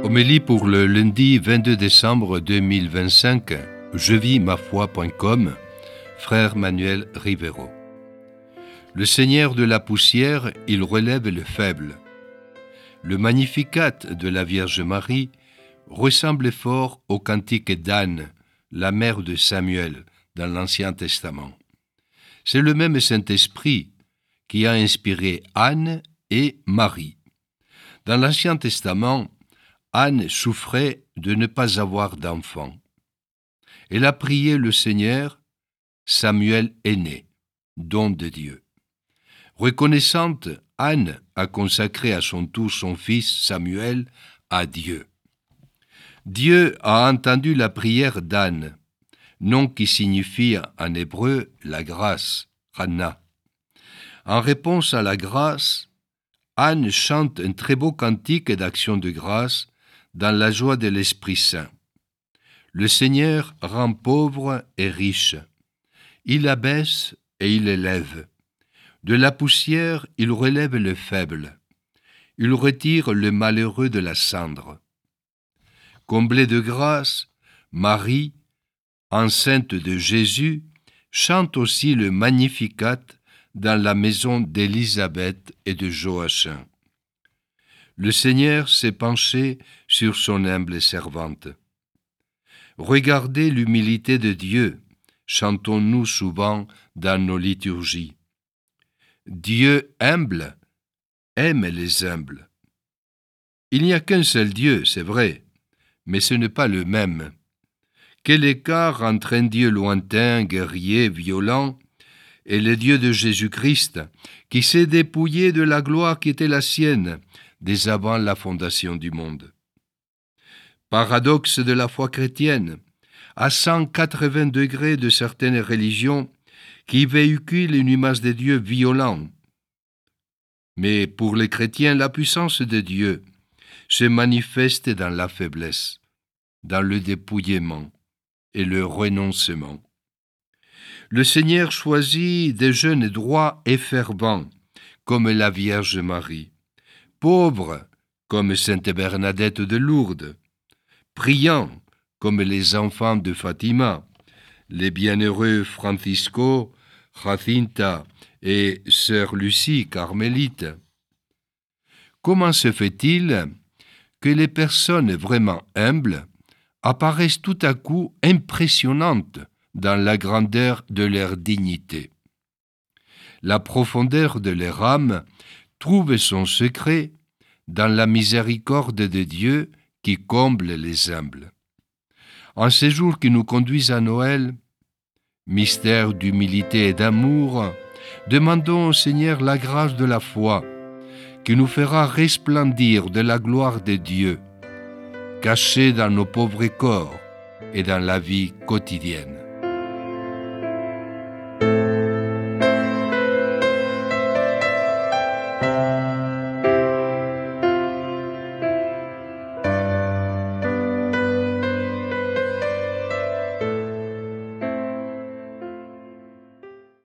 Homélie pour le lundi 22 décembre 2025, jevismafoi.com, frère Manuel Rivero. Le Seigneur de la poussière, il relève le faible. Le Magnificat de la Vierge Marie ressemble fort au cantique d'Anne, la mère de Samuel, dans l'Ancien Testament. C'est le même Saint-Esprit qui a inspiré Anne et Marie. Dans l'Ancien Testament, Anne souffrait de ne pas avoir d'enfant. Elle a prié le Seigneur, Samuel est né, don de Dieu. Reconnaissante, Anne a consacré à son tour son fils Samuel à Dieu. Dieu a entendu la prière d'Anne, nom qui signifie en hébreu la grâce, Hana. En réponse à la grâce, Anne chante un très beau cantique d'action de grâce dans la joie de l'Esprit Saint. Le Seigneur rend pauvre et riche. Il abaisse et il élève. De la poussière, il relève le faible. Il retire le malheureux de la cendre. Comblée de grâce, Marie, enceinte de Jésus, chante aussi le Magnificat dans la maison d'Élisabeth et de Joachim. Le Seigneur s'est penché sur son humble servante. Regardez l'humilité de Dieu, chantons-nous souvent dans nos liturgies. Dieu humble aime les humbles. Il n'y a qu'un seul Dieu, c'est vrai, mais ce n'est pas le même. Quel écart entre un Dieu lointain, guerrier, violent, et le Dieu de Jésus-Christ, qui s'est dépouillé de la gloire qui était la sienne dès avant la fondation du monde. Paradoxe de la foi chrétienne, à 180 degrés de certaines religions qui véhiculent une image de Dieu violent. Mais pour les chrétiens, la puissance de Dieu se manifeste dans la faiblesse, dans le dépouillement et le renoncement. Le Seigneur choisit des jeunes droits et fervents, comme la Vierge Marie, pauvres, comme Sainte Bernadette de Lourdes, priants, comme les enfants de Fatima, les bienheureux Francisco, Jacinta et Sœur Lucie, carmélite. Comment se fait-il que les personnes vraiment humbles apparaissent tout à coup impressionnantes dans la grandeur de leur dignité? La profondeur de leur âme trouve son secret dans la miséricorde de Dieu qui comble les humbles. En ces jours qui nous conduisent à Noël, mystère d'humilité et d'amour, demandons au Seigneur la grâce de la foi qui nous fera resplendir de la gloire de Dieu, cachée dans nos pauvres corps et dans la vie quotidienne.